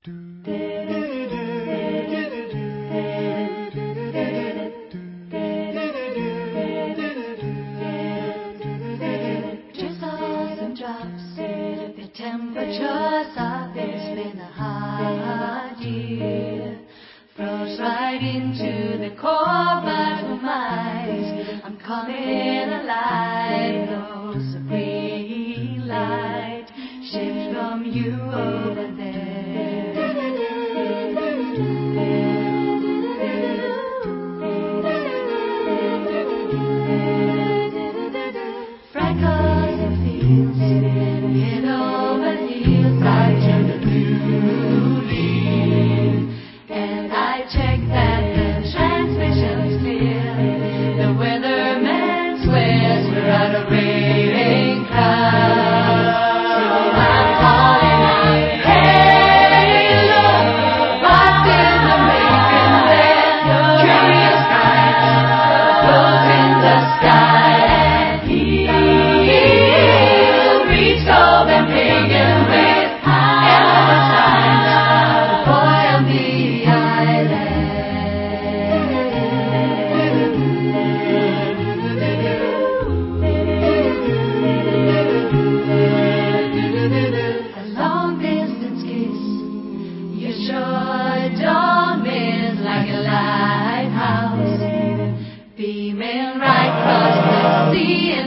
Drizzles and drops, the temperatures up. It's been a hot year. Froze right into the core, but who minds? I'm coming alive. Knows a green light shaped from you over freckles and fields, head over heels. I turn a new leaf, and I check that the transmission's clear. The weatherman swears we're out of rain clouds, so I'm calling out, hey look, what's in the making there? Curious night flows in the sky. Don't miss, like a lighthouse, beaming right across the sea.